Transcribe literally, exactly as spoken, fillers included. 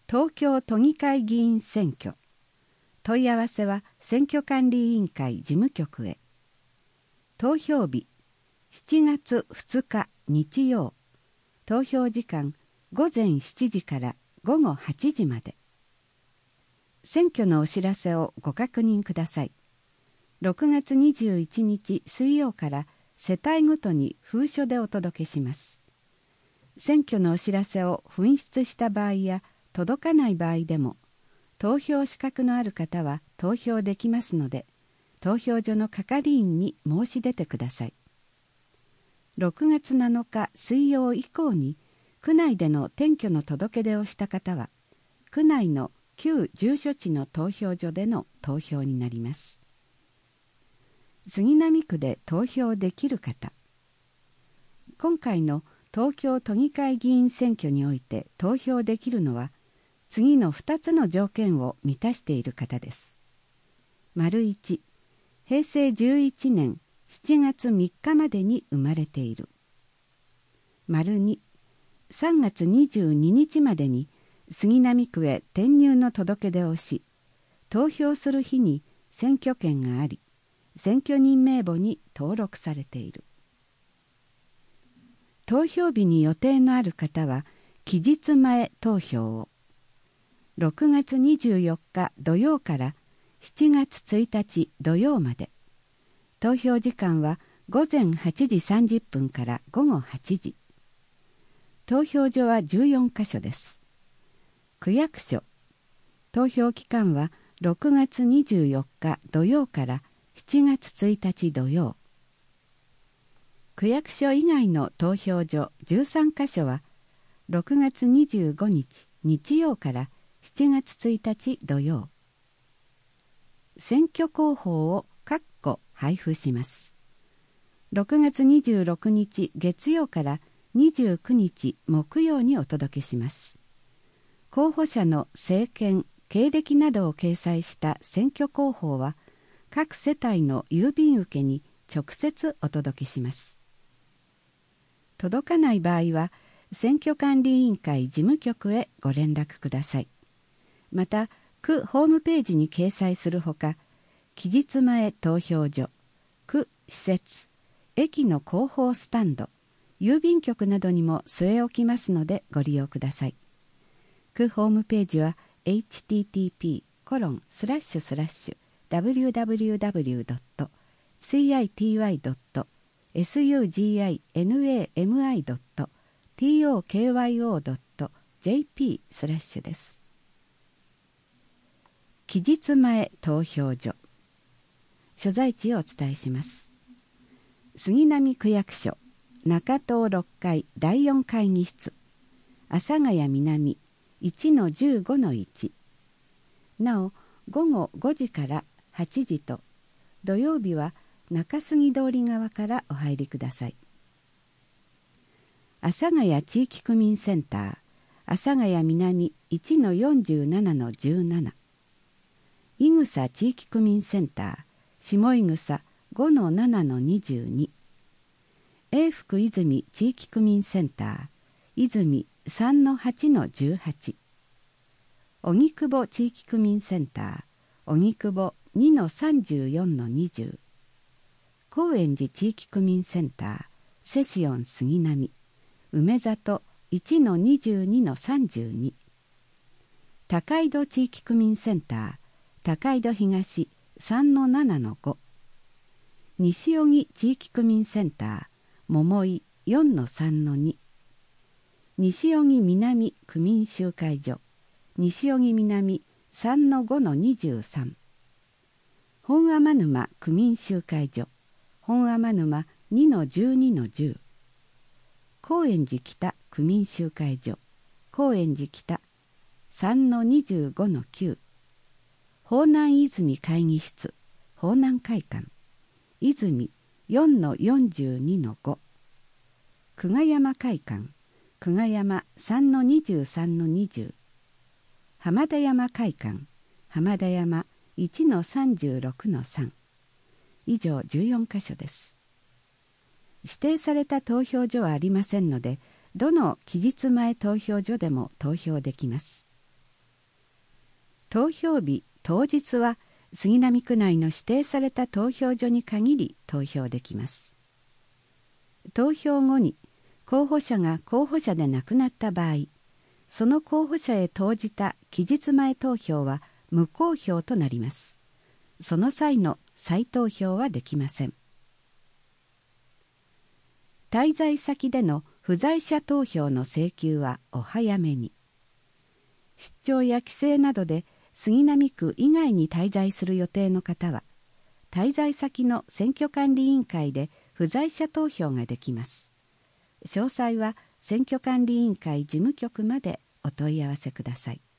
東京都議会議員選挙。問い合わせは選挙管理委員会事務局へ。投票日しちがつふつか日曜。投票時間ごぜんしちじからごごはちじまで。選挙のお知らせをご確認ください。ろくがつにじゅういちにち水曜から世帯ごとに封書でお届けします。選挙のお知らせを紛失した場合や届かない場合でも、投票資格のある方は投票できますので、投票所の係員に申し出てください。ろくがつなのか水曜以降に区内での転居の届け出をした方は、区内の旧住所地の投票所での投票になります。杉並区で投票できる方。今回の東京都議会議員選挙において投票できるのは、次のふたつの条件を満たしている方です。丸いち、へいせいじゅういちねんしちがつみっかまでに生まれている。丸に、さんがつにじゅうににちまでに杉並区へ転入の届け出をし、投票する日に選挙権があり、選挙人名簿に登録されている。投票日に予定のある方は期日前投票を。ろくがつにじゅうよっか土曜からしちがつついたち土曜まで。投票時間はごぜんはちじさんじゅっぷんからごごはちじ。投票所はじゅうよんかしょです。区役所。投票期間はろくがつにじゅうよっか土曜からしちがつついたち土曜。区役所以外の投票所じゅうさんかしょはろくがつにじゅうごにち日曜からしちがつついたち土曜。選挙公報を各個配布します。ろくがつにじゅうろくにち月曜からにじゅうくにち木曜にお届けします。候補者の政見、経歴などを掲載した選挙公報は各世帯の郵便受けに直接お届けします。届かない場合は選挙管理委員会事務局へご連絡ください。また区ホームページに掲載するほか、期日前投票所、区施設、駅の広報スタンド、郵便局などにも据え置きますのでご利用ください。区ホームページは エイチティーティーピーコロンスラッシュスラッシュダブリューダブリューダブリュードットシーアイティーワイドットエスユージーアイエヌエーエムアイドットティーオーケーワイオードットジェーピースラッシュです。期日前投票所。所在地をお伝えします。杉並区役所中棟ろっかいだいよん会議室、阿佐ヶ谷南 いちのじゅうごのいち。なおごごごじからはちじと、土曜日は中杉通り側からお入りください。阿佐ヶ谷地域区民センター阿佐ヶ谷南 いちのよんじゅうななのじゅうなな。伊草地域区民センター下伊草 ごのななのにじゅうに。永福泉地域区民センター泉 さんのはちのじゅうはち。荻窪地域区民センター荻窪 にのさんじゅうよんのにじゅう。高円寺地域区民センターセシオン杉並梅里 いちのにじゅうにのさんじゅうに。高井戸地域区民センター高井戸東 さんのななのご。西荻地域区民センター桃井 よんのさんのに。西荻南区民集会所西荻南 さんのごのにじゅうさん。本天沼区民集会所本天沼 にのじゅうにのじゅう。高円寺北区民集会所高円寺北 さんのにじゅうごのきゅう。方南泉会議室方南会館泉 よんのよんじゅうにのご。久我山会館久我山 さんのにじゅうさんのにじゅう。浜田山会館浜田山 いちのさんじゅうろくのさん。以上じゅうよんかしょです。指定された投票所はありませんので、どの期日前投票所でも投票できます。 投票日当日は杉並区内の指定された投票所に限り投票できます。投票後に候補者が候補者でなくなった場合、その候補者へ投じた期日前投票は無効票となります。その際の再投票はできません。滞在先での不在者投票の請求はお早めに。出張や帰省などで杉並区以外に滞在する予定の方は、滞在先の選挙管理委員会で不在者投票ができます。詳細は選挙管理委員会事務局までお問い合わせください。